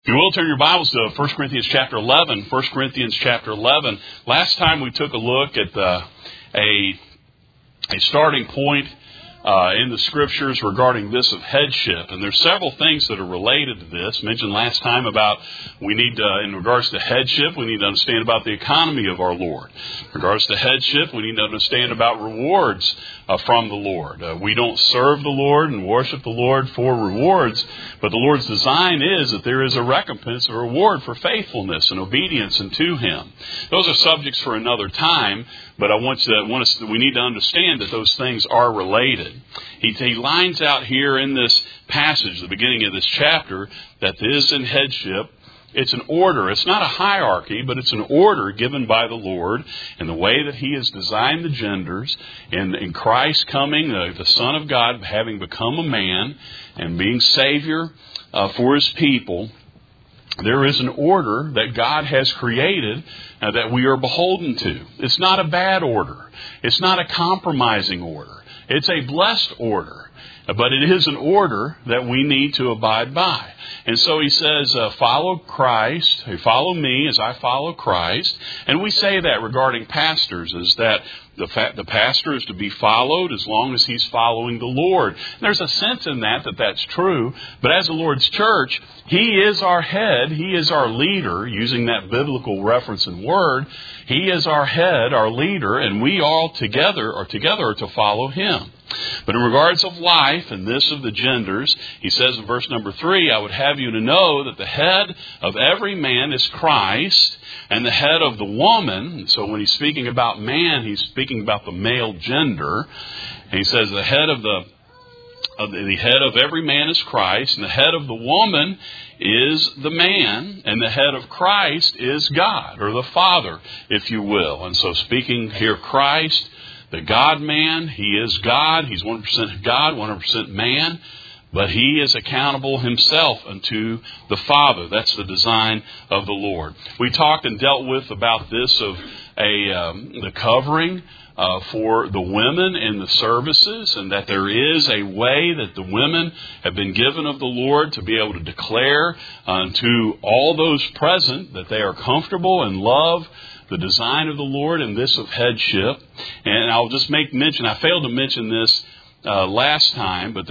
You will turn your Bibles to 1 Corinthians chapter 11. 1 Corinthians chapter 11. Last time we took a look at a starting point in the Scriptures regarding this of headship. And there's several things that are related to this. Mentioned last time about we need to, in regards to headship, we need to understand about the economy of our Lord. In regards to headship, we need to understand about rewards from the Lord. We don't serve the Lord and worship the Lord for rewards, but the Lord's design is that there is a recompense, a reward for faithfulness and obedience unto Him. Those are subjects for another time, but we need to understand that those things are related. He lines out here in this passage, the beginning of this chapter, that this in headship, it's an order. It's not a hierarchy, but it's an order given by the Lord in the way that He has designed the genders. In Christ coming, the Son of God, having become a man and being Savior for His people, there is an order that God has created that we are beholden to. It's not a bad order. It's not a compromising order. It's a blessed order. But it is an order that we need to abide by. And so he says, follow Christ, follow me as I follow Christ. And we say that regarding pastors, is that the pastor is to be followed as long as he's following the Lord. And there's a sense in that's true. But as the Lord's church, He is our head. He is our leader, using that biblical reference and word. He is our head, our leader, and we all together are to follow Him. But in regards of life and this of the genders, he says in verse number 3, I would have you to know that the head of every man is Christ, and the head of the woman. So when he's speaking about man, he's speaking about the male gender. And he says the head of every man is Christ, and the head of the woman is the man, and the head of Christ is God, or the Father, if you will. And so speaking here, Christ, the God-man, He is God. He's 100% God, 100% man. But He is accountable Himself unto the Father. That's the design of the Lord. We talked and dealt with about this of the covering for the women in the services, and that there is a way that the women have been given of the Lord to be able to declare to all those present that they are comfortable and love the design of the Lord and this of headship. And I'll just make mention, I failed to mention this last time, but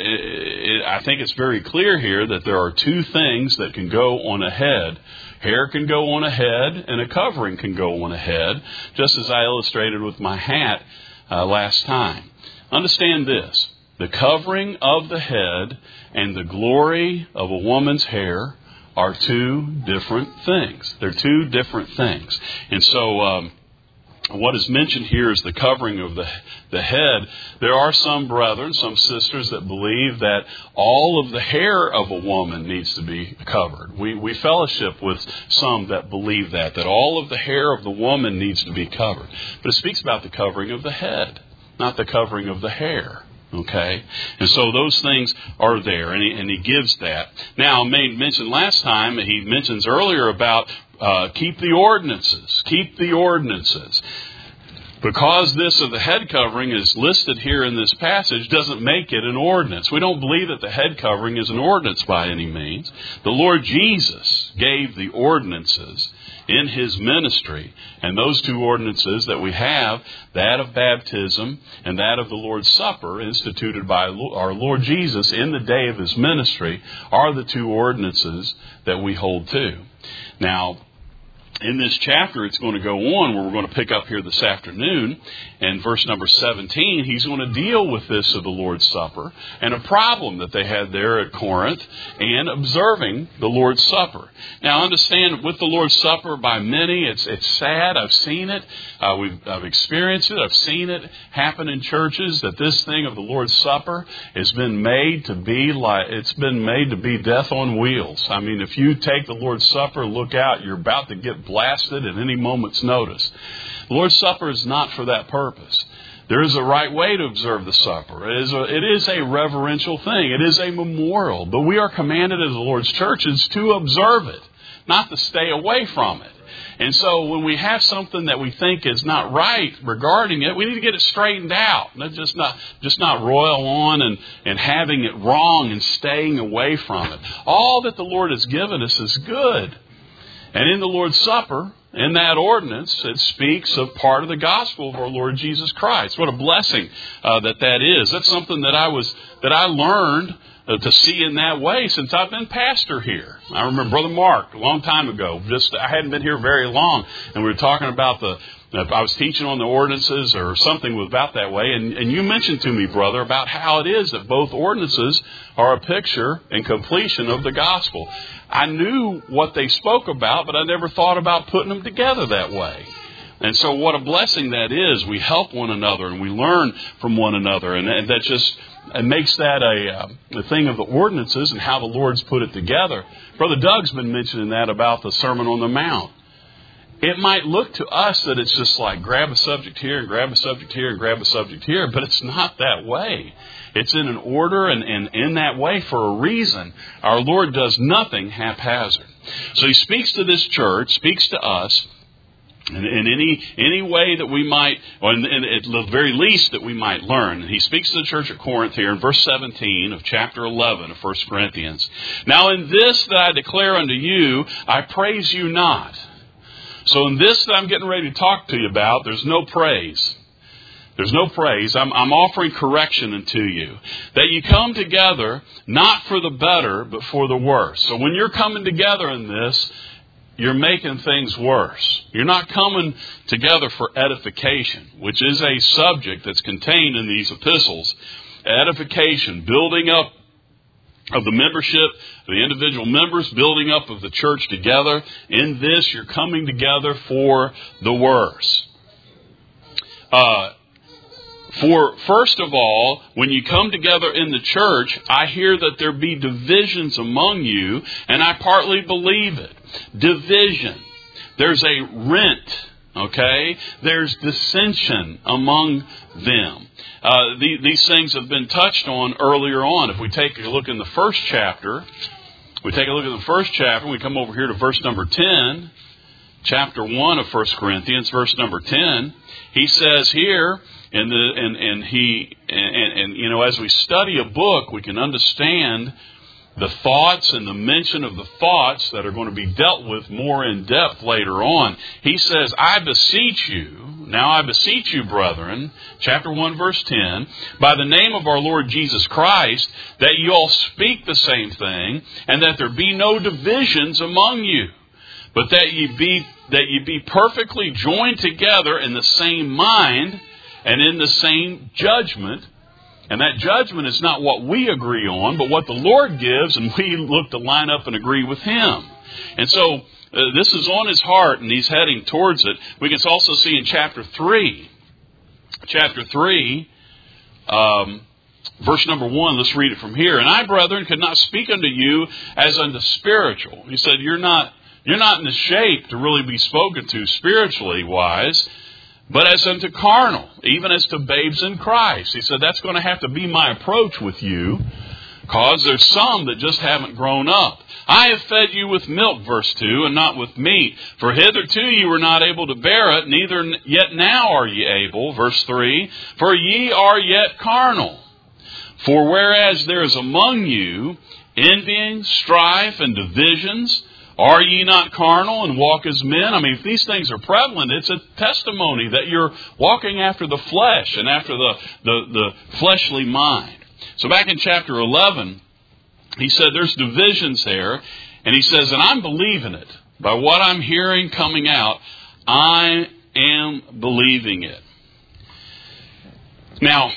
I think it's very clear here that there are two things that can go on a head. Hair can go on a head, and a covering can go on a head, just as I illustrated with my hat last time. Understand this. The covering of the head and the glory of a woman's hair are two different things. They're two different things. And so what is mentioned here is the covering of the head. There are some brethren, some sisters that believe that all of the hair of a woman needs to be covered. We fellowship with some that believe that all of the hair of the woman needs to be covered. But it speaks about the covering of the head, not the covering of the hair. Okay? And so those things are there, and he gives that. Now, I made mention last time, he mentions earlier about keep the ordinances. Keep the ordinances. Because this of the head covering is listed here in this passage doesn't make it an ordinance. We don't believe that the head covering is an ordinance by any means. The Lord Jesus gave the ordinances in His ministry. And those two ordinances that we have, that of baptism and that of the Lord's Supper, instituted by our Lord Jesus in the day of His ministry, are the two ordinances that we hold to. Now, in this chapter, it's going to go on where we're going to pick up here this afternoon. And verse number 17, he's going to deal with this of the Lord's Supper and a problem that they had there at Corinth and observing the Lord's Supper. Now, understand, with the Lord's Supper, by many, it's sad. I've seen it. I've experienced it. I've seen it happen in churches, that this thing of the Lord's Supper has been made to be death on wheels. I mean, if you take the Lord's Supper, look out, you're about to get blasted at any moment's notice. The Lord's Supper is not for that purpose. There is a right way to observe the supper. It is a reverential thing. It is a memorial. But we are commanded as the Lord's churches to observe it, not to stay away from it. And so when we have something that we think is not right regarding it, we need to get it straightened out. Just not roil on and having it wrong and staying away from it. All that the Lord has given us is good. And in the Lord's Supper, in that ordinance, it speaks of part of the gospel of our Lord Jesus Christ. What a blessing that is. That's something that I learned to see in that way since I've been pastor here. I remember Brother Mark a long time ago. I hadn't been here very long, and we were talking about I was teaching on the ordinances or something about that way, and you mentioned to me, brother, about how it is that both ordinances are a picture and completion of the gospel. I knew what they spoke about, but I never thought about putting them together that way. And so what a blessing that is. We help one another and we learn from one another, and that just makes that a thing of the ordinances and how the Lord's put it together. Brother Doug's been mentioning that about the Sermon on the Mount. It might look to us that it's just like grab a subject here and grab a subject here and grab a subject here, but it's not that way. It's in an order and in that way for a reason. Our Lord does nothing haphazard. So He speaks to this church, speaks to us, in any way that we might, or at the very least that we might learn. He speaks to the church at Corinth here in verse 17 of chapter 11 of 1 Corinthians. Now in this that I declare unto you, I praise you not. So in this that I'm getting ready to talk to you about, there's no praise. There's no praise. I'm offering correction unto you. That you come together not for the better, but for the worse. So when you're coming together in this, you're making things worse. You're not coming together for edification, which is a subject that's contained in these epistles. Edification, building up of the membership, the individual members, building up of the church together. In this, you're coming together for the worse. For first of all, when you come together in the church, I hear that there be divisions among you, and I partly believe it. Division. There's a rent, okay? There's dissension among them. These things have been touched on earlier on. If we take a look in the first chapter, we come over here to verse number 10, chapter 1 of 1 Corinthians, verse number 10, he says here, and as we study a book, we can understand the thoughts and the mention of the thoughts that are going to be dealt with more in depth later on. He says, I beseech you, brethren, chapter 1, verse 10, by the name of our Lord Jesus Christ, that you all speak the same thing, and that there be no divisions among you, but that ye be perfectly joined together in the same mind and in the same judgment. And that judgment is not what we agree on, but what the Lord gives, and we look to line up and agree with Him. And so this is on His heart, and He's heading towards it. We can also see in chapter 3, verse number 1, let's read it from here. And I, brethren, could not speak unto you as unto spiritual. He said, you're not in the shape to really be spoken to spiritually wise, but as unto carnal, even as to babes in Christ. He said, that's going to have to be my approach with you, because there's some that just haven't grown up. I have fed you with milk, verse 2, and not with meat. For hitherto you were not able to bear it, neither yet now are ye able, verse 3, for ye are yet carnal. For whereas there is among you envying, strife, and divisions, are ye not carnal and walk as men? I mean, if these things are prevalent, it's a testimony that you're walking after the flesh and after the fleshly mind. So back in chapter 11, he said there's divisions there. And he says, and I'm believing it. By what I'm hearing coming out, I am believing it. Now,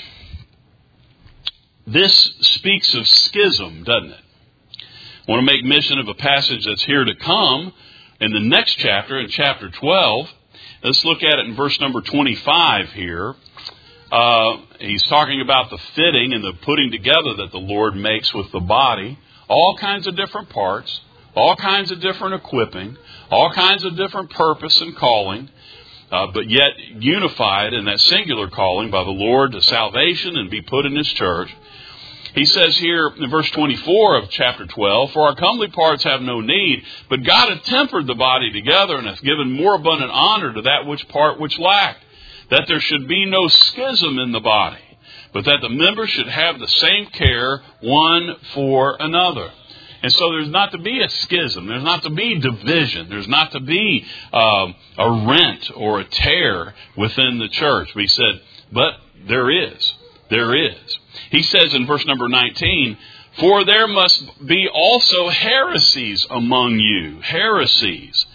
this speaks of schism, doesn't it? I want to make mention of a passage that's here to come in the next chapter, in chapter 12. Let's look at it in verse number 25 here. He's talking about the fitting and the putting together that the Lord makes with the body. All kinds of different parts, all kinds of different equipping, all kinds of different purpose and calling, but yet unified in that singular calling by the Lord to salvation and be put in His church. He says here in verse 24 of chapter 12, "For our comely parts have no need, but God hath tempered the body together, and hath given more abundant honor to that which part which lacked, that there should be no schism in the body, but that the members should have the same care one for another." And so there's not to be a schism. There's not to be division. There's not to be a rent or a tear within the church. But he said, but there is. There is. He says in verse number 19, "For there must be also heresies among you." Heresies.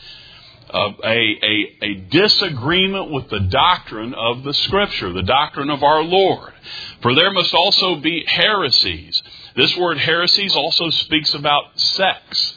A disagreement with the doctrine of the Scripture, the doctrine of our Lord. "For there must also be heresies." This word heresies also speaks about sects.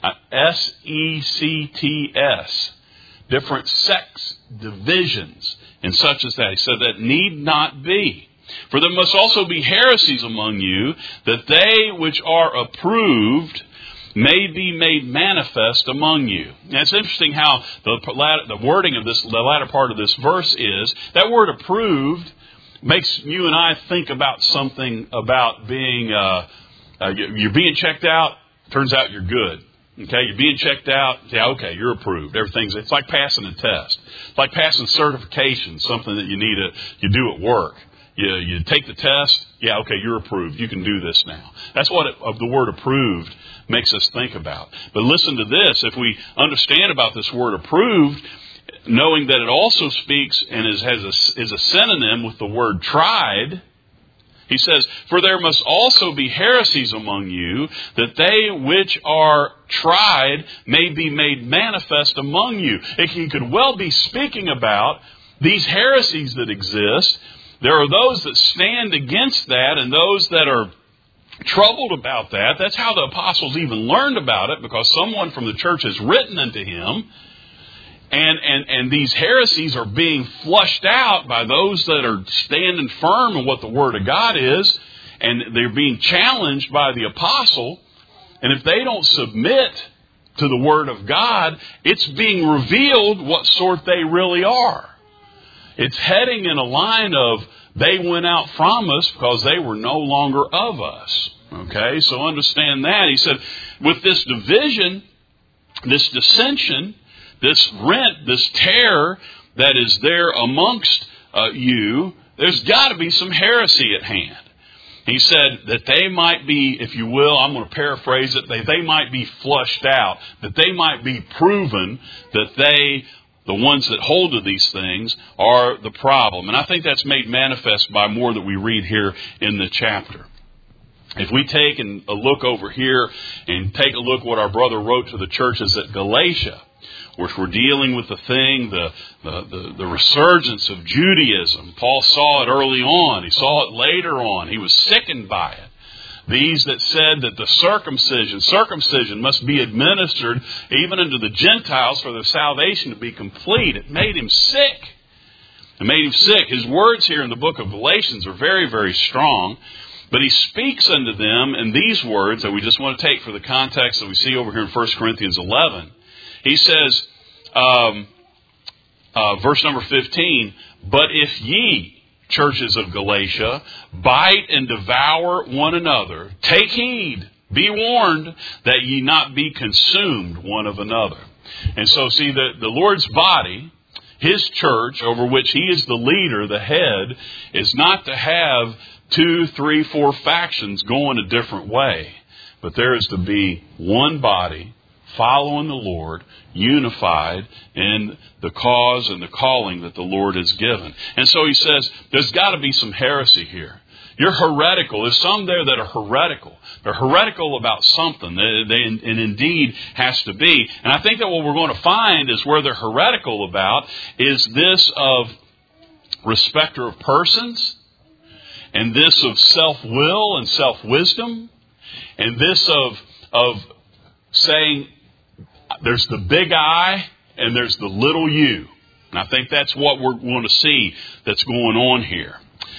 S-E-C-T-S. Different sects, divisions, and such as that. He said that need not be. "For there must also be heresies among you, that they which are approved may be made manifest among you." Now, it's interesting how the wording of this, the latter part of this verse is. That word "approved" makes you and I think about something about being, you're being checked out, turns out you're good. Okay, you're being checked out, yeah, okay, you're approved. It's like passing a test. It's like passing certification, something that you do at work. You take the test, yeah, okay, you're approved. You can do this now. That's what the word "approved" makes us think about. But listen to this. If we understand about this word "approved," knowing that it also speaks and is a synonym with the word "tried," he says, "For there must also be heresies among you, that they which are tried may be made manifest among you." He could well be speaking about these heresies that exist. There are those that stand against that and those that are troubled about that. That's how the apostles even learned about it, because someone from the church has written unto him. And these heresies are being flushed out by those that are standing firm in what the Word of God is, and they're being challenged by the apostle. And if they don't submit to the Word of God, it's being revealed what sort they really are. It's heading in a line of, they went out from us because they were no longer of us. Okay, so understand that. He said, with this division, this dissension, this rent, this tear that is there amongst you, there's got to be some heresy at hand. He said that they might be, if you will, I'm going to paraphrase it, they might be flushed out, that they might be proven that the ones that hold to these things, are the problem. And I think that's made manifest by more that we read here in the chapter. If we take a look over here and take a look what our brother wrote to the churches at Galatia, which we're dealing with the resurgence of Judaism. Paul saw it early on. He saw it later on. He was sickened by it. These that said that the circumcision must be administered even unto the Gentiles for their salvation to be complete. It made him sick. It made him sick. His words here in the book of Galatians are very, very strong. But he speaks unto them in these words that we just want to take for the context that we see over here in 1 Corinthians 11. He says, verse number 15, "But if ye, churches of Galatia, bite and devour one another, take heed, be warned, that ye not be consumed one of another." And so see, the Lord's body, His church, over which He is the leader, the head, is not to have 2, 3, 4 factions going a different way. But there is to be one body, following the Lord, unified in the cause and the calling that the Lord has given. And so he says, there's got to be some heresy here. You're heretical. There's some there that are heretical. They're heretical about something. And indeed has to be. And I think that what we're going to find is where they're heretical about is this of respecter of persons, and this of self-will and self-wisdom, and this of saying there's the big I and there's the little you. And I think that's what we're going to see that's going on here.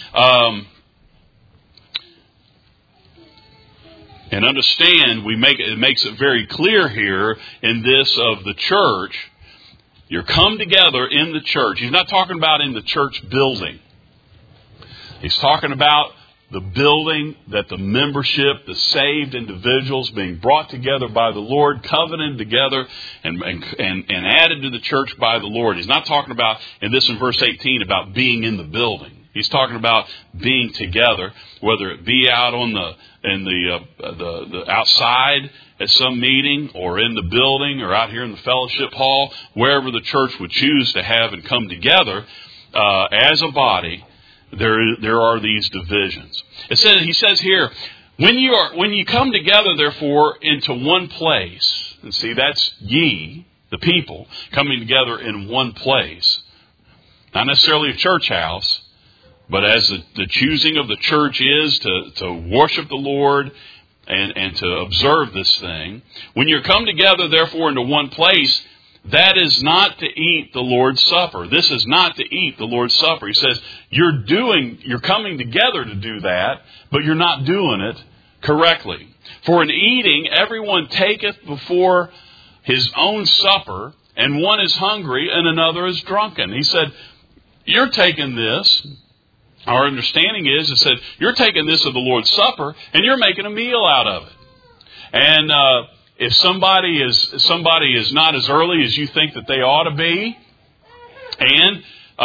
And understand, it makes it very clear here in this of the church. You're come together in the church. He's not talking about in the church building. He's talking about the building, that the membership, the saved individuals being brought together by the Lord, covenanted together and added to the church by the Lord. He's not talking about, in verse 18, about being in the building. He's talking about being together, whether it be out on the outside at some meeting, or in the building, or out here in the fellowship hall, wherever the church would choose to have and come together as a body. There are these divisions. He says here, when you come together, therefore, into one place, and see, that's ye, the people, coming together in one place, not necessarily a church house, but as the choosing of the church is to worship the Lord and to observe this thing. When you come together, therefore, into one place, that is not to eat the Lord's Supper. This is not to eat the Lord's Supper. He says, you're coming together to do that, but you're not doing it correctly. For in eating, everyone taketh before his own supper, and one is hungry and another is drunken. He said, you're taking this. Our understanding is, it said, you're taking this of the Lord's Supper and you're making a meal out of it. And if somebody is not as early as you think that they ought to be, and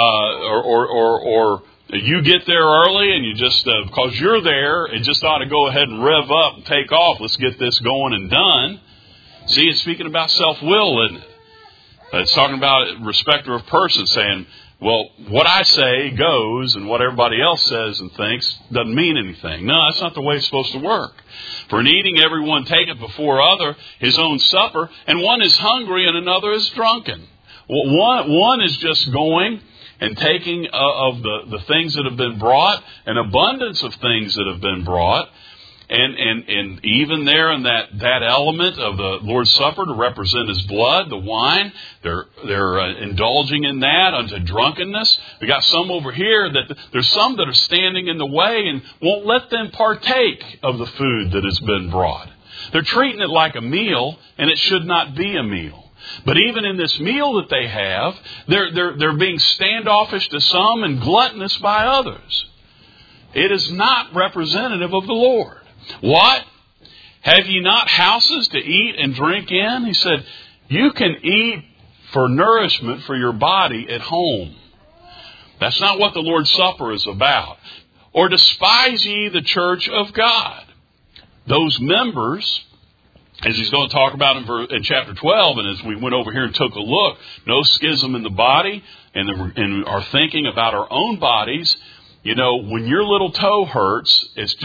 or you get there early and you just because you're there, and just ought to go ahead and rev up and take off. Let's get this going and done. See, it's speaking about self-will, isn't it? It's talking about respecter of person, saying, well, what I say goes, and what everybody else says and thinks doesn't mean anything. No, that's not the way it's supposed to work. For in eating, everyone taketh before other his own supper, and one is hungry and another is drunken. One is just going and taking of the things that have been brought, an abundance of things that have been brought, and even there in that element of the Lord's Supper to represent His blood, the wine, they're indulging in that unto drunkenness. We got some over here that there's some that are standing in the way and won't let them partake of the food that has been brought. They're treating it like a meal, and it should not be a meal. But even in this meal that they have, they're being standoffish to some and gluttonous by others. It is not representative of the Lord. What? Have ye not houses to eat and drink in? He said, you can eat for nourishment for your body at home. That's not what the Lord's Supper is about. Or despise ye the church of God. Those members, as he's going to talk about in chapter 12, and as we went over here and took a look, no schism in the body, and are thinking about our own bodies. You know, when your little toe hurts, it's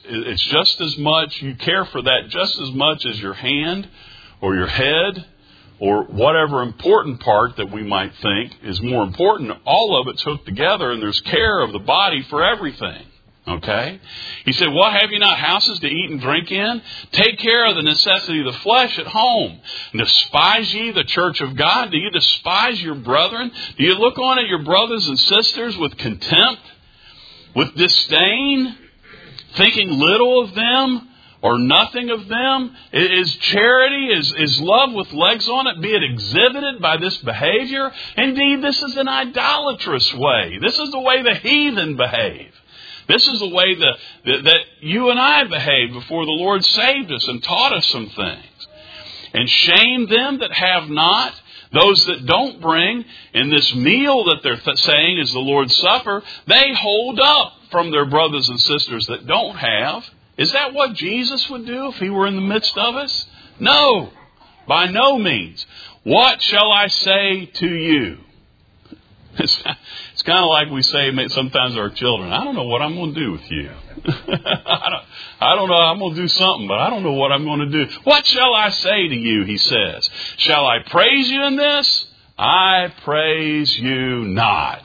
just as much, you care for that just as much as your hand or your head or whatever important part that we might think is more important. All of it's hooked together, and there's care of the body for everything. Okay? He said, what, have you not houses to eat and drink in? Take care of the necessity of the flesh at home. Despise ye the church of God? Do you despise your brethren? Do you look on at your brothers and sisters with contempt? With disdain, thinking little of them or nothing of them? Is charity, is love with legs on it, be it exhibited by this behavior? Indeed, this is an idolatrous way. This is the way the heathen behave. This is the way that you and I behaved before the Lord saved us and taught us some things. And shame them that have not. Those that don't bring in this meal that they're saying is the Lord's Supper, they hold up from their brothers and sisters that don't have. Is that what Jesus would do if He were in the midst of us? No, by no means. What shall I say to you? It's kind of like we say sometimes to our children, I don't know what I'm going to do with you. I don't know, I'm going to do something, but I don't know what I'm going to do. What shall I say to you, he says. Shall I praise you in this? I praise you not.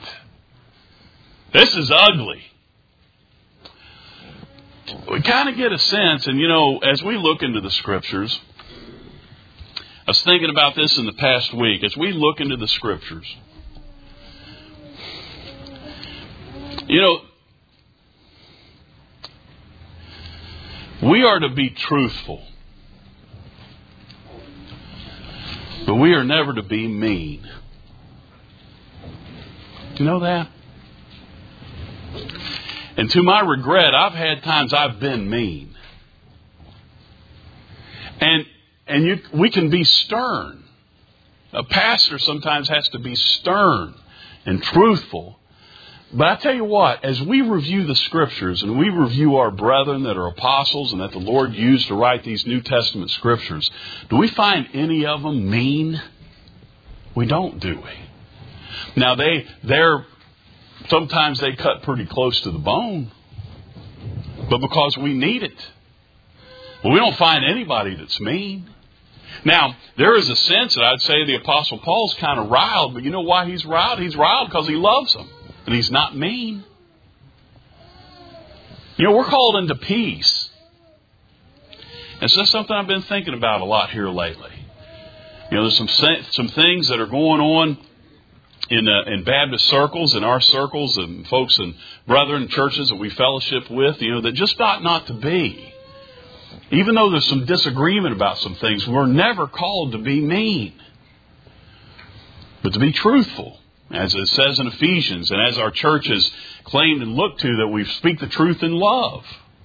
This is ugly. We kind of get a sense, and as we look into the Scriptures, I was thinking about this in the past week, as we look into the Scriptures, we are to be truthful, but we are never to be mean. Do you know that? And to my regret, I've had times I've been mean. And we can be stern. A pastor sometimes has to be stern and truthful. But I tell you what, as we review the Scriptures and we review our brethren that are apostles and that the Lord used to write these New Testament Scriptures, do we find any of them mean? We don't, do we? Now, sometimes they cut pretty close to the bone, but because we need it. Well, we don't find anybody that's mean. Now, there is a sense that I'd say the Apostle Paul's kind of riled, but you know why he's riled? He's riled because he loves them. And he's not mean. You know, we're called into peace. And so that's something I've been thinking about a lot here lately. You know, there's some things that are going on in Baptist circles, in our circles, and folks and brethren churches that we fellowship with, you know, that just ought not to be. Even though there's some disagreement about some things, we're never called to be mean, but to be truthful. As it says in Ephesians, and as our church has claimed and looked to, that we speak the truth in love.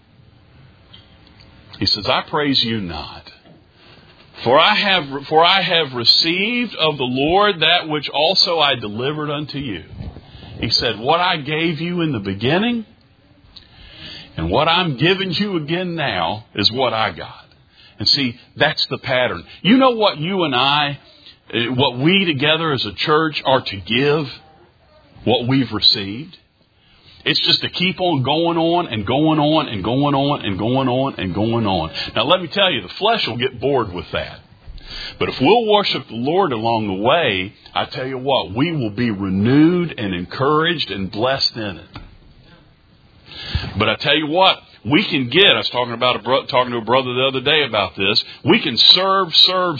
He says, I praise you not. For I have received of the Lord that which also I delivered unto you. He said, what I gave you in the beginning and what I'm giving you again now is what I got. And see, that's the pattern. You know what you and I, what we together as a church are to give, what we've received? It's just to keep on going on and going on and going on and going on and going on. Now let me tell you, the flesh will get bored with that. But if we'll worship the Lord along the way, I tell you what, we will be renewed and encouraged and blessed in it. But I tell you what, we can get, I was talking to a brother the other day about this, we can serve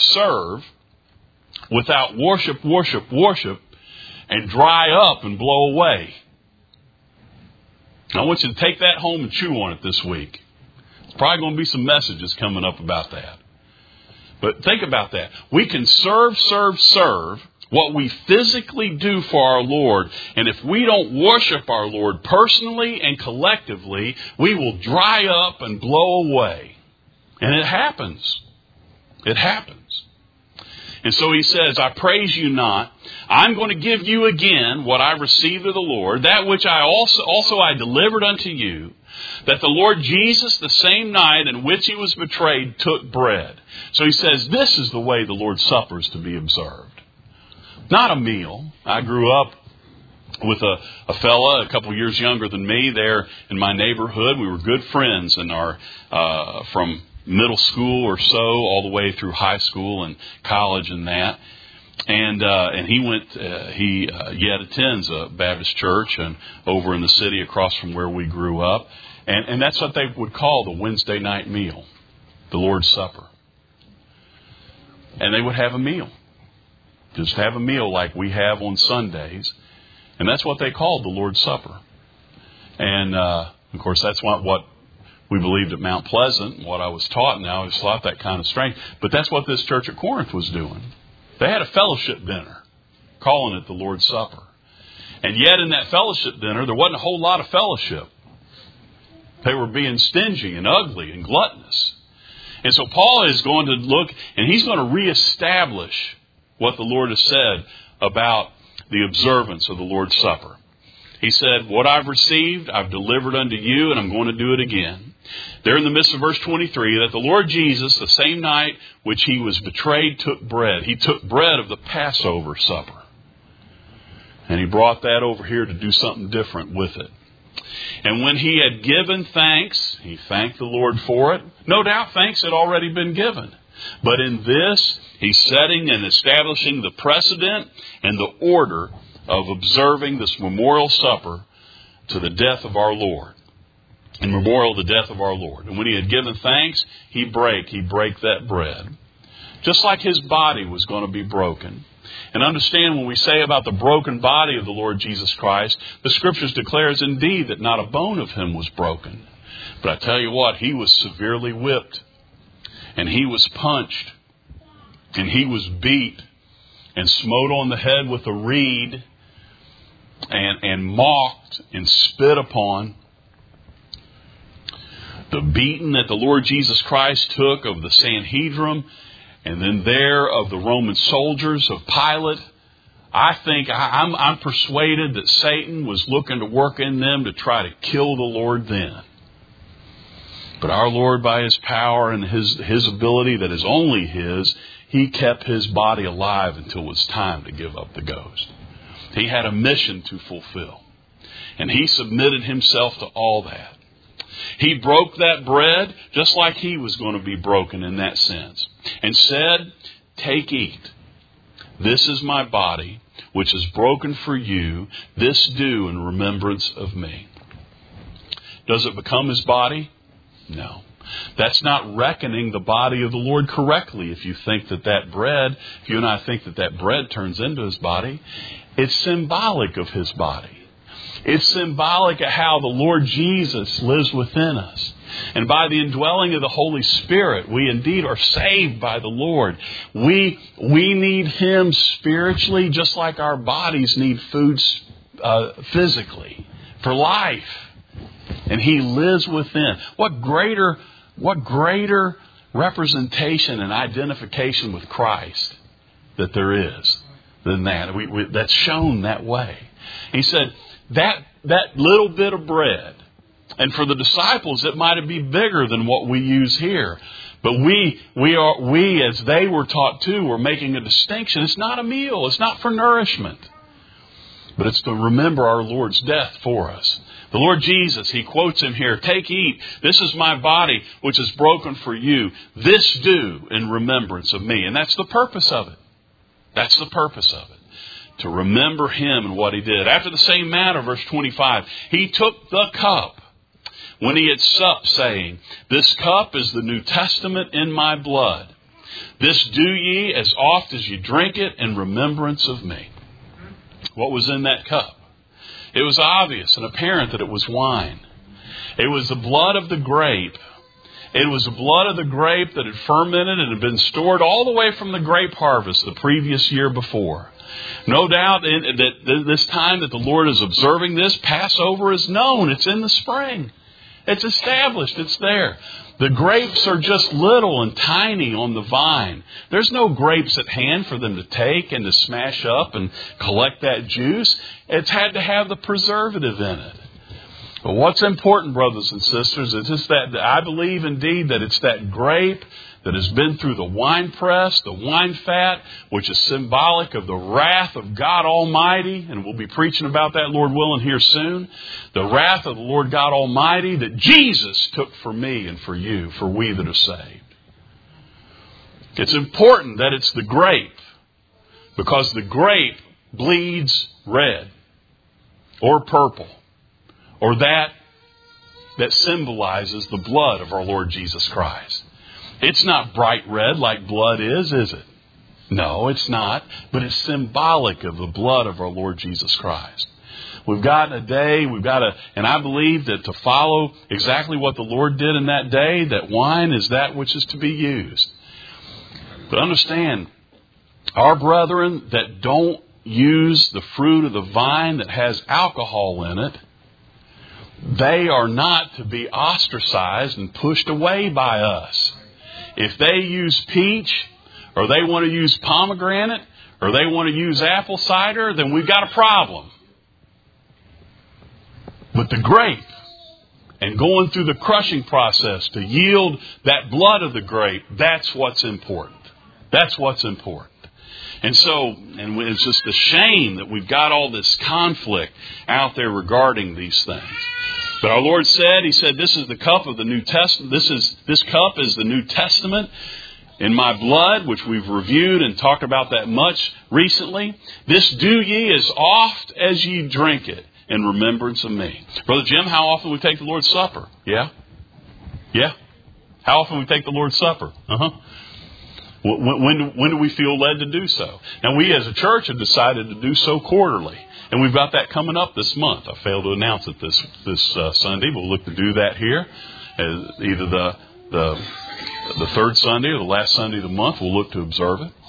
without worship, and dry up and blow away. I want you to take that home and chew on it this week. There's probably going to be some messages coming up about that. But think about that. We can serve what we physically do for our Lord. And if we don't worship our Lord personally and collectively, we will dry up and blow away. And it happens. It happens. And so he says, I praise you not. I'm going to give you again what I received of the Lord, that which I also I delivered unto you, that the Lord Jesus, the same night in which he was betrayed, took bread. So he says, this is the way the Lord's Supper is to be observed. Not a meal. I grew up with a fella a couple years younger than me there in my neighborhood. We were good friends in our from middle school or so all the way through high school and college and that. And he yet attends a Baptist church and over in the city across from where we grew up. And that's what they would call the Wednesday night meal, the Lord's Supper. And they would have a meal. Just have a meal like we have on Sundays. And that's what they called the Lord's Supper. And, of course, that's what we believed at Mount Pleasant, and what I was taught, and I always thought that kind of strange. But that's what this church at Corinth was doing. They had a fellowship dinner, calling it the Lord's Supper. And yet in that fellowship dinner, there wasn't a whole lot of fellowship. They were being stingy and ugly and gluttonous. And so Paul is going to look, and he's going to reestablish what the Lord has said about the observance of the Lord's Supper. He said, what I've received, I've delivered unto you, and I'm going to do it again. There in the midst of verse 23, that the Lord Jesus, the same night which he was betrayed, took bread. He took bread of the Passover supper. And he brought that over here to do something different with it. And when he had given thanks, he thanked the Lord for it. No doubt thanks had already been given. But in this, he's setting and establishing the precedent and the order of observing this memorial supper to the death of our Lord. In memorial to the death of our Lord. And when he had given thanks, he brake that bread. Just like his body was going to be broken. And understand when we say about the broken body of the Lord Jesus Christ, the Scriptures declares indeed that not a bone of him was broken. But I tell you what, he was severely whipped. And he was punched. And he was beat. And smote on the head with a reed. And mocked and spit upon. The beating that the Lord Jesus Christ took of the Sanhedrin, and then there of the Roman soldiers of Pilate, I think I'm persuaded that Satan was looking to work in them to try to kill the Lord then. But our Lord, by His power and His ability that is only His, He kept His body alive until it was time to give up the ghost. He had a mission to fulfill. And He submitted Himself to all that. He broke that bread just like He was going to be broken in that sense. And said, "Take, eat. This is my body, which is broken for you. This do in remembrance of me." Does it become His body? No. That's not reckoning the body of the Lord correctly. If you think that bread, if you and I think that bread turns into His body, it's symbolic of His body. It's symbolic of how the Lord Jesus lives within us. And by the indwelling of the Holy Spirit, we indeed are saved by the Lord. We need Him spiritually just like our bodies need food physically for life. And He lives within. What greater representation and identification with Christ that there is than that. That's shown that way. He said, that little bit of bread, and for the disciples it might be bigger than what we use here. But we as they were taught too, were making a distinction. It's not a meal. It's not for nourishment. But it's to remember our Lord's death for us. The Lord Jesus, He quotes Him here, "Take, eat. This is my body, which is broken for you. This do in remembrance of me." And that's the purpose of it. That's the purpose of it. To remember Him and what He did. After the same manner, verse 25, He took the cup when He had supped, saying, "This cup is the New Testament in my blood. This do ye as oft as ye drink it in remembrance of me." What was in that cup? It was obvious and apparent that it was wine. It was the blood of the grape. It was the blood of the grape that had fermented and had been stored all the way from the grape harvest the previous year before. No doubt that this time that the Lord is observing this, Passover is known. It's in the spring. It's established. It's there. The grapes are just little and tiny on the vine. There's no grapes at hand for them to take and to smash up and collect that juice. It's had to have the preservative in it. But what's important, brothers and sisters, is just that I believe indeed that it's that grape that has been through the wine press, the wine fat, which is symbolic of the wrath of God Almighty. And we'll be preaching about that, Lord willing, here soon. The wrath of the Lord God Almighty that Jesus took for me and for you, for we that are saved. It's important that it's the grape, because the grape bleeds red or purple, or that symbolizes the blood of our Lord Jesus Christ. It's not bright red like blood is it? No, it's not. But it's symbolic of the blood of our Lord Jesus Christ. We've got a day, and I believe that to follow exactly what the Lord did in that day, that wine is that which is to be used. But understand, our brethren that don't use the fruit of the vine that has alcohol in it, they are not to be ostracized and pushed away by us. If they use peach, or they want to use pomegranate, or they want to use apple cider, then we've got a problem. But the grape, and going through the crushing process to yield that blood of the grape, that's what's important. That's what's important. And so, and it's just a shame that we've got all this conflict out there regarding these things. But our Lord said, He said, "This is the cup of the New Testament. This cup is the New Testament in my blood," which we've reviewed and talked about that much recently. "This do ye as oft as ye drink it in remembrance of me." Brother Jim, how often we take the Lord's Supper? Yeah? Yeah? How often we take the Lord's Supper? When do we feel led to do so? Now, we as a church have decided to do so quarterly. And we've got that coming up this month. I failed to announce it this Sunday. We'll look to do that here. As either the third Sunday or the last Sunday of the month, we'll look to observe it.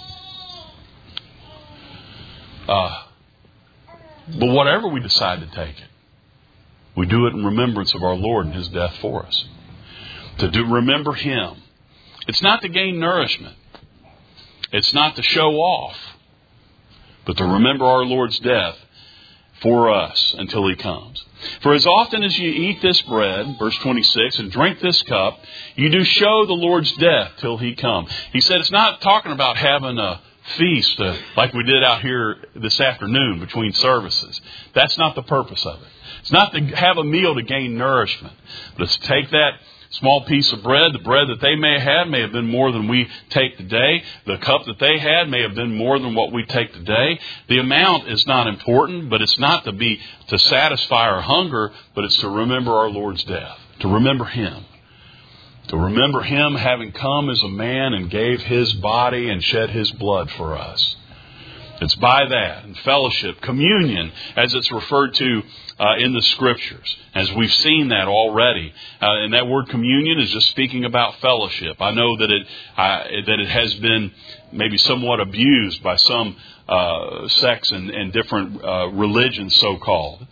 But whatever we decide to take it, we do it in remembrance of our Lord and His death for us. remember Him. It's not to gain nourishment. It's not to show off, but to remember our Lord's death for us until He comes. For as often as you eat this bread, verse 26, and drink this cup, you do show the Lord's death till He come. He said it's not talking about having a feast like we did out here this afternoon between services. That's not the purpose of it. It's not to have a meal to gain nourishment, but it's to take that small piece of bread, the bread that they may have been more than we take today. The cup that they had may have been more than what we take today. The amount is not important, but it's not to satisfy our hunger, but it's to remember our Lord's death, to remember Him. To remember Him having come as a man and gave His body and shed His blood for us. It's by that, and fellowship, communion, as it's referred to in the Scriptures, as we've seen that already. And that word communion is just speaking about fellowship. I know that it has been maybe somewhat abused by some sects and different religions, so-called.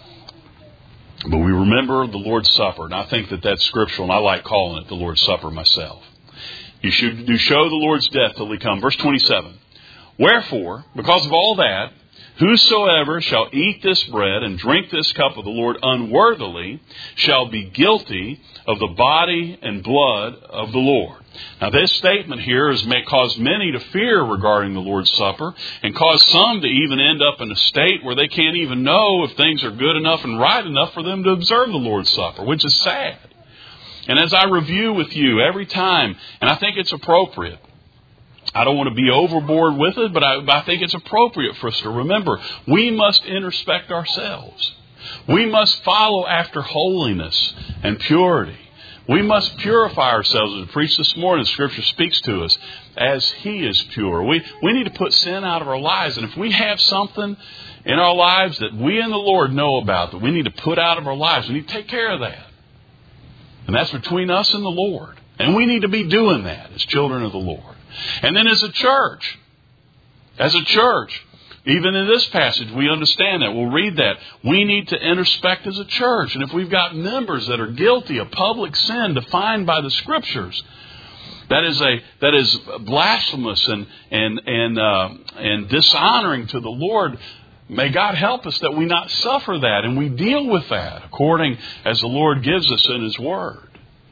But we remember the Lord's Supper, and I think that that's scriptural, and I like calling it the Lord's Supper myself. You should do show the Lord's death till He come. Verse 27. Wherefore, because of all that, whosoever shall eat this bread and drink this cup of the Lord unworthily shall be guilty of the body and blood of the Lord. Now, this statement here has caused many to fear regarding the Lord's Supper and caused some to even end up in a state where they can't even know if things are good enough and right enough for them to observe the Lord's Supper, which is sad. And as I review with you every time, and I think it's appropriate, I don't want to be overboard with it, but I think it's appropriate for us to remember we must introspect ourselves. We must follow after holiness and purity. We must purify ourselves. As we preached this morning, Scripture speaks to us as He is pure. We need to put sin out of our lives. And if we have something in our lives that we and the Lord know about that we need to put out of our lives, we need to take care of that. And that's between us and the Lord. And we need to be doing that as children of the Lord. And then as a church, even in this passage, we understand that. We'll read that. We need to introspect as a church. And if we've got members that are guilty of public sin defined by the Scriptures, that is blasphemous and dishonoring to the Lord, may God help us that we not suffer that and we deal with that according as the Lord gives us in His Word.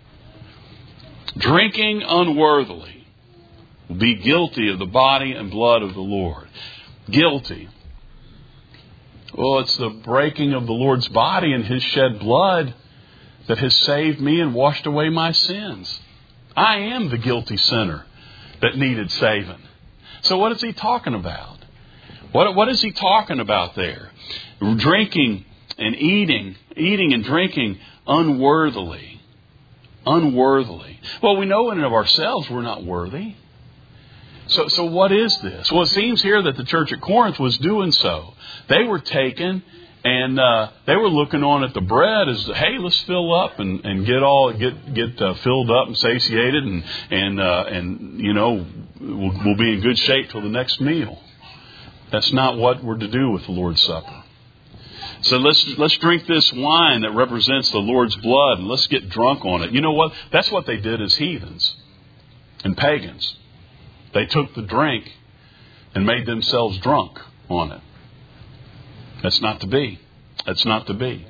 Drinking unworthily will be guilty of the body and blood of the Lord. Guilty. Well, it's the breaking of the Lord's body and His shed blood that has saved me and washed away my sins. I am the guilty sinner that needed saving. So what is He talking about? What is He talking about there? Drinking and eating and drinking unworthily. Unworthily. Well, we know in and of ourselves we're not worthy. So what is this? Well, it seems here that the church at Corinth was doing so. They were taken and they were looking on at the bread as, hey, let's fill up and get filled up and satiated and you know we'll be in good shape till the next meal. That's not what we're to do with the Lord's Supper. So let's drink this wine that represents the Lord's blood and let's get drunk on it. You know what? That's what they did as heathens and pagans. They took the drink and made themselves drunk on it. That's not to be. That's not to be.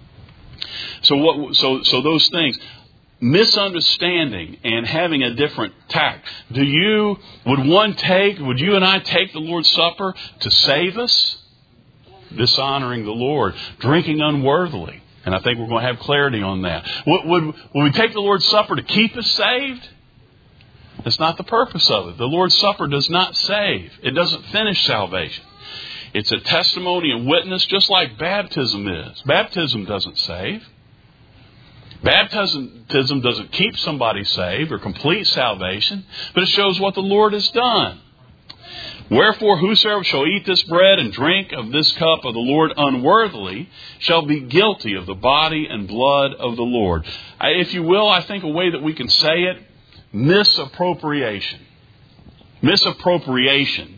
So those things, misunderstanding and having a different tact. Would you and I take the Lord's Supper to save us? Dishonoring the Lord, drinking unworthily. And I think we're going to have clarity on that. Would we take the Lord's Supper to keep us saved? That's not the purpose of it. The Lord's Supper does not save. It doesn't finish salvation. It's a testimony and witness just like baptism is. Baptism doesn't save. Baptism doesn't keep somebody saved or complete salvation, but it shows what the Lord has done. Wherefore, whosoever shall eat this bread and drink of this cup of the Lord unworthily shall be guilty of the body and blood of the Lord. If you will, I think a way that we can say it, misappropriation. Misappropriation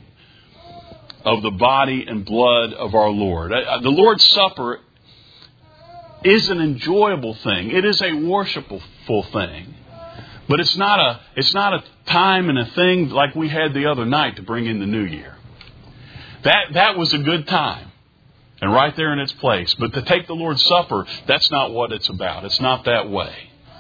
of the body and blood of our Lord. The Lord's Supper is an enjoyable thing. It is a worshipful thing. But it's not a time and a thing like we had the other night to bring in the new year. That was a good time. And right there in its place. But to take the Lord's Supper, that's not what it's about. It's not that way.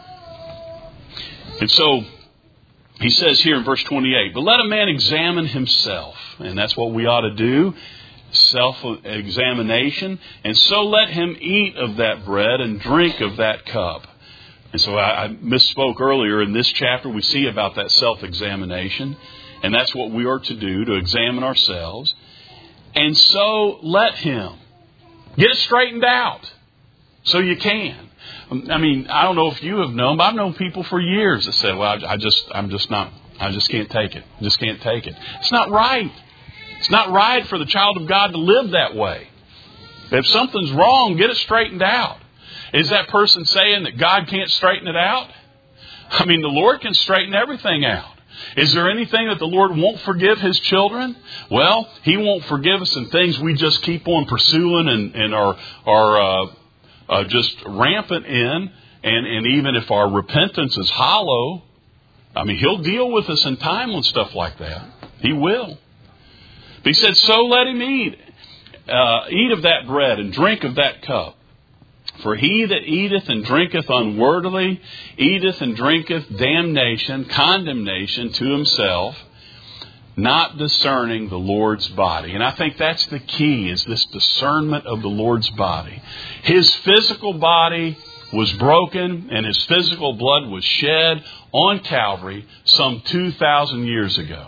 And so, he says here in verse 28, but let a man examine himself. And that's what we ought to do. Self-examination. And so let him eat of that bread and drink of that cup. And so I misspoke earlier. In this chapter, we see about that self-examination. And that's what we are to do, to examine ourselves. And so let him. Get it straightened out so you can. I mean, I don't know if you have known, but I've known people for years that said, well, I just can't take it. I just can't take it. It's not right. It's not right for the child of God to live that way. If something's wrong, get it straightened out. Is that person saying that God can't straighten it out? I mean, the Lord can straighten everything out. Is there anything that the Lord won't forgive His children? Well, He won't forgive us in things we just keep on pursuing and are just rampant in. And even if our repentance is hollow, I mean, He'll deal with us in time on stuff like that. He will. But He said, so let him eat. Eat of that bread and drink of that cup. For he that eateth and drinketh unworthily, eateth and drinketh damnation, condemnation to himself, not discerning the Lord's body. And I think that's the key, is this discernment of the Lord's body. His physical body was broken and His physical blood was shed on Calvary some 2,000 years ago.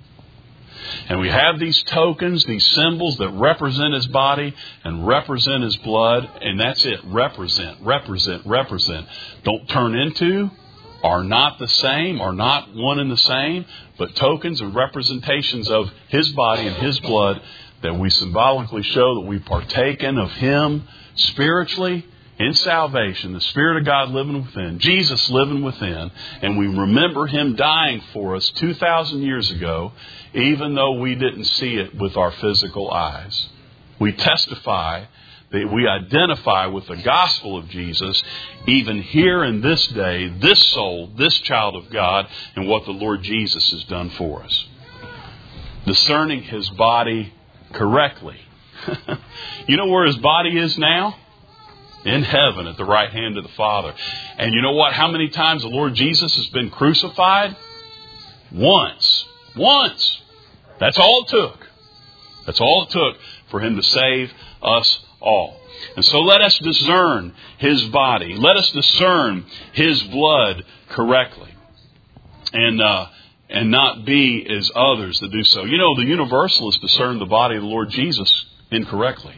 And we have these tokens, these symbols that represent His body and represent His blood. And that's it. Represent, represent, represent. Don't turn into, are not the same, are not one and the same, but tokens and representations of His body and His blood that we symbolically show that we partaken of Him spiritually in salvation, the Spirit of God living within, Jesus living within, and we remember Him dying for us 2,000 years ago, even though we didn't see it with our physical eyes. We testify that we identify with the gospel of Jesus, even here in this day, this soul, this child of God, and what the Lord Jesus has done for us. Discerning His body correctly. You know where His body is now? In heaven at the right hand of the Father. And you know what? How many times the Lord Jesus has been crucified? Once. Once. That's all it took. That's all it took for Him to save us all. And so let us discern His body. Let us discern His blood correctly. And not be as others that do so. You know, the Universalists discern the body of the Lord Jesus incorrectly.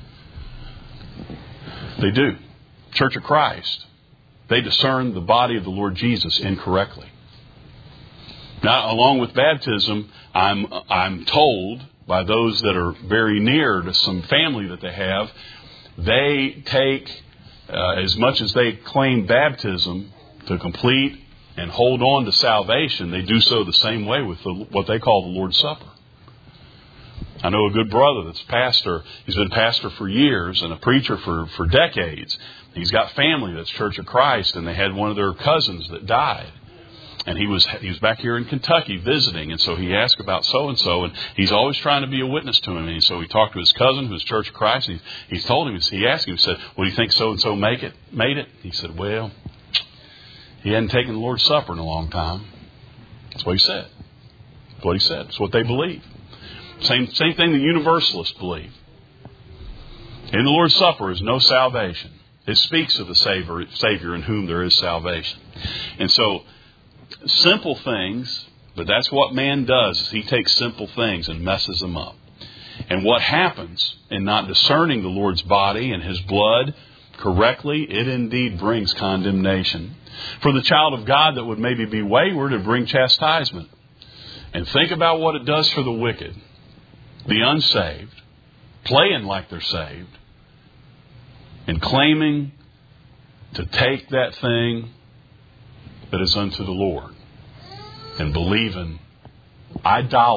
They do. Church of Christ, they discern the body of the Lord Jesus incorrectly. Now, along with baptism, I'm told by those that are very near to some family that they have, they take, as much as they claim baptism to complete and hold on to salvation, they do so the same way with what they call the Lord's Supper. I know a good brother that's pastor. He's been pastor for years and a preacher for decades. He's got family that's Church of Christ, and they had one of their cousins that died. And he was back here in Kentucky visiting, and so he asked about so-and-so, and he's always trying to be a witness to him. And so he talked to his cousin who's Church of Christ, and he told him, he asked him, he said, well, do you think so-and-so made it? He said, well, he hadn't taken the Lord's Supper in a long time. That's what he said. That's what he said. It's what they believe. Same thing the Universalists believe. In the Lord's Supper is no salvation. It speaks of the Savior in whom there is salvation. And so, simple things, but that's what man does, is he takes simple things and messes them up. And what happens in not discerning the Lord's body and His blood correctly, it indeed brings condemnation. For the child of God that would maybe be wayward, it brings chastisement. And think about what it does for the wicked. The unsaved, playing like they're saved, and claiming to take that thing that is unto the Lord, and believing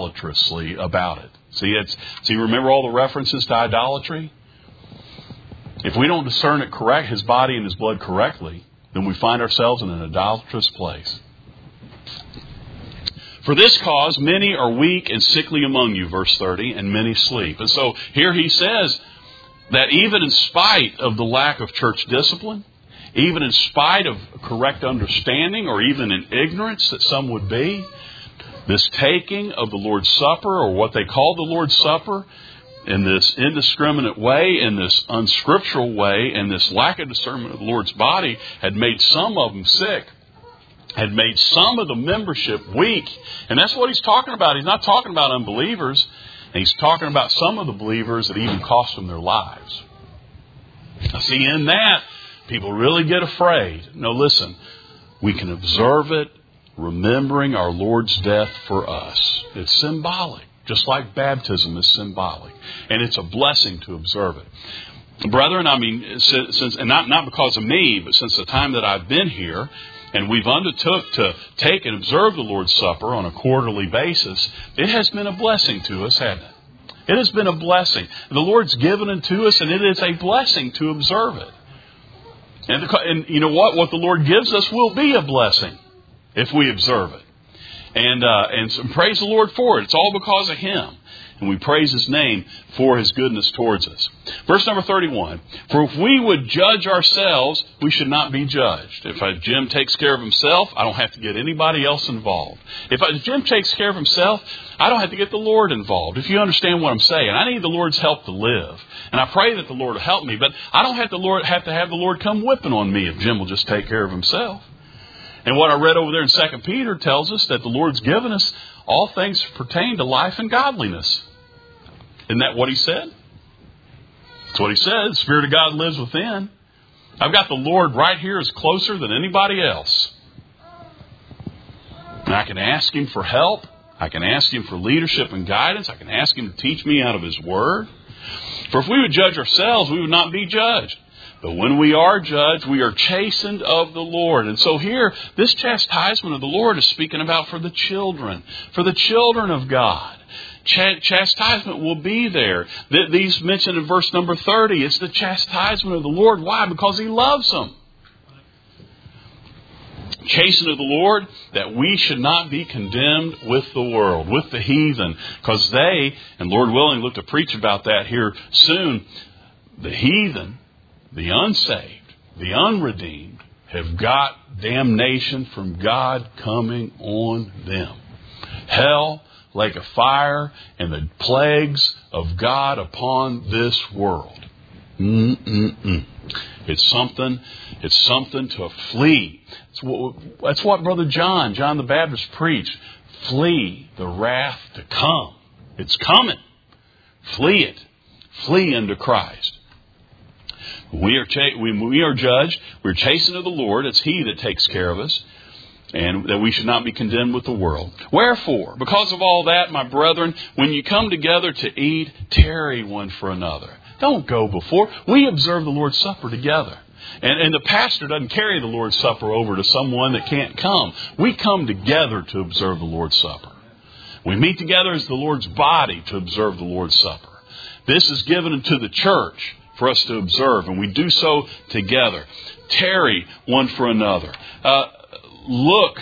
idolatrously about it. See, remember all the references to idolatry? If we don't discern it correct, His body and His blood correctly, then we find ourselves in an idolatrous place. For this cause, many are weak and sickly among you, verse 30, and many sleep. And so here he says that even in spite of the lack of church discipline, even in spite of correct understanding or even in ignorance that some would be, this taking of the Lord's Supper, or what they call the Lord's Supper, in this indiscriminate way, in this unscriptural way, and this lack of discernment of the Lord's body had made some of them sick, had made some of the membership weak. And that's what he's talking about. He's not talking about unbelievers. And he's talking about some of the believers that even cost them their lives. Now, see, in that, people really get afraid. No, listen, we can observe it, remembering our Lord's death for us. It's symbolic. Just like baptism is symbolic. And it's a blessing to observe it. Brethren, I mean, since and not because of me, but since the time that I've been here, and we've undertook to take and observe the Lord's Supper on a quarterly basis, it has been a blessing to us, hasn't it? It has been a blessing. The Lord's given it to us, and it is a blessing to observe it. And you know what? What the Lord gives us will be a blessing if we observe it. And so praise the Lord for it. It's all because of Him. And we praise His name for His goodness towards us. Verse number 31. For if we would judge ourselves, we should not be judged. If Jim takes care of himself, I don't have to get anybody else involved. If Jim takes care of himself, I don't have to get the Lord involved. If you understand what I'm saying, I need the Lord's help to live. And I pray that the Lord will help me. But I don't have to have the Lord come whipping on me if Jim will just take care of himself. And what I read over there in 2 Peter tells us that the Lord's given us all things pertain to life and godliness. Isn't that what He said? That's what He said. The Spirit of God lives within. I've got the Lord right here as closer than anybody else. And I can ask Him for help. I can ask Him for leadership and guidance. I can ask Him to teach me out of His Word. For if we would judge ourselves, we would not be judged. But when we are judged, we are chastened of the Lord. And so here, this chastisement of the Lord is speaking about for the children of God. Chastisement will be there. These mentioned in verse number 30. It's the chastisement of the Lord. Why? Because He loves them. Chastened of the Lord, that we should not be condemned with the world, with the heathen. Because they, and Lord willing, look to preach about that here soon, the heathen, the unsaved, the unredeemed, have got damnation from God coming on them. Hell, lake of fire, and the plagues of God upon this world. It's something to flee. That's what Brother John the Baptist preached. Flee the wrath to come. It's coming. Flee it. Flee unto Christ. We are judged. We're chastened of the Lord. It's He that takes care of us. And that we should not be condemned with the world. Wherefore, because of all that, my brethren, when you come together to eat, tarry one for another. Don't go before. We observe the Lord's Supper together. And the pastor doesn't carry the Lord's Supper over to someone that can't come. We come together to observe the Lord's Supper. We meet together as the Lord's body to observe the Lord's Supper. This is given to the church for us to observe, and we do so together. Tarry one for another. Look,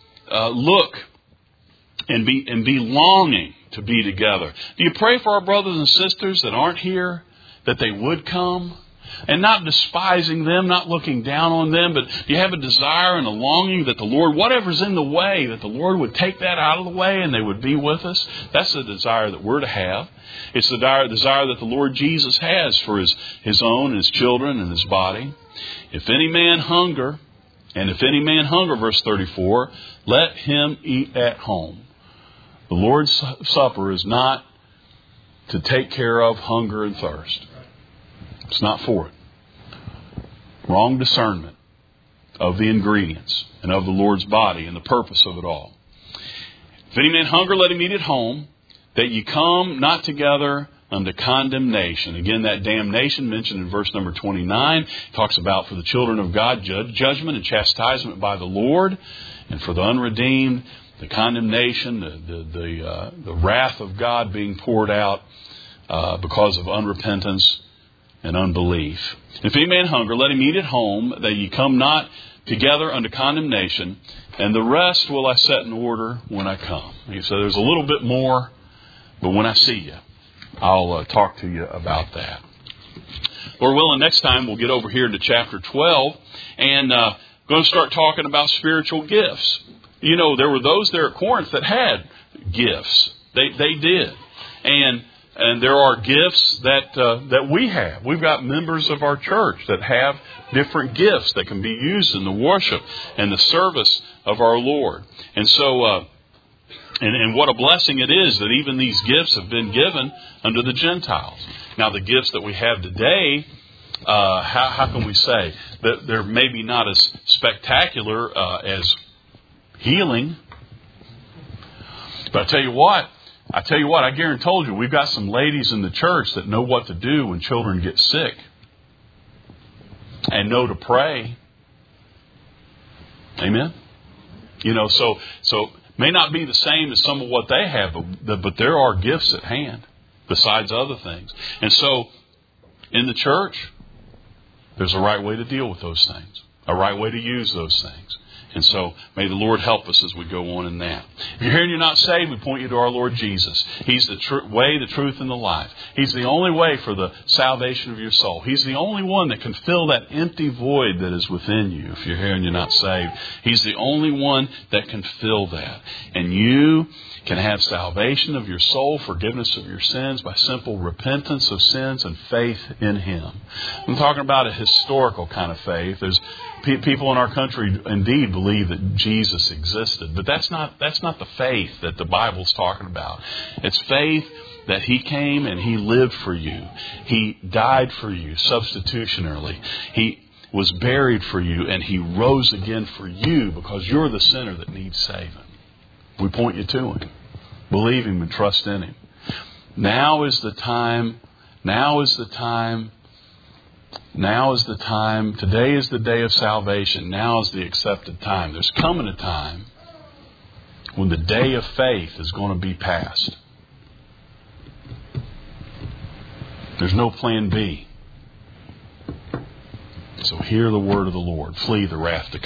and be longing to be together. Do you pray for our brothers and sisters that aren't here, that they would come? And not despising them, not looking down on them, but do you have a desire and a longing that the Lord, whatever's in the way, that the Lord would take that out of the way and they would be with us? That's the desire that we're to have. It's the desire that the Lord Jesus has for His own, His children, and His body. If any man hunger, verse 34, let him eat at home. The Lord's Supper is not to take care of hunger and thirst. It's not for it. Wrong discernment of the ingredients and of the Lord's body and the purpose of it all. If any man hunger, let him eat at home, that ye come not together unto condemnation. Again, that damnation mentioned in verse number 29 talks about for the children of God judgment and chastisement by the Lord, and for the unredeemed, the condemnation, the wrath of God being poured out because of unrepentance and unbelief. If any man hunger, let him eat at home, that ye come not together unto condemnation, and the rest will I set in order when I come. So there's a little bit more, but when I see you, I'll talk to you about that. Lord willing, next time we'll get over here to chapter 12 and going to start talking about spiritual gifts. You know, there were those there at Corinth that had gifts. They did. And there are gifts that we have. We've got members of our church that have different gifts that can be used in the worship and the service of our Lord. And so, and what a blessing it is that even these gifts have been given unto the Gentiles. Now, the gifts that we have today, how can we say that they're maybe not as spectacular as healing? But I tell you what, I guarantee you, we've got some ladies in the church that know what to do when children get sick and know to pray. Amen? You know, so may not be the same as some of what they have, but there are gifts at hand besides other things. And so in the church, there's a right way to deal with those things, a right way to use those things. And so may the Lord help us as we go on in that. If you're here and you're not saved, we point you to our Lord Jesus. He's the way, the truth, and the life. He's the only way for the salvation of your soul. He's the only one that can fill that empty void that is within you. If you're here and you're not saved, He's the only one that can fill that. And you can have salvation of your soul, forgiveness of your sins by simple repentance of sins and faith in Him. I'm talking about a historical kind of faith. There's people in our country indeed believe that Jesus existed, but that's not the faith that the Bible's talking about. It's faith that He came and He lived for you. He died for you substitutionarily. He was buried for you and He rose again for you because you're the sinner that needs saving. We point you to Him. Believe Him and trust in Him. Now is the time. Now is the time. Now is the time. Today is the day of salvation. Now is the accepted time. There's coming a time when the day of faith is going to be past. There's no plan B. So hear the word of the Lord. Flee the wrath to come.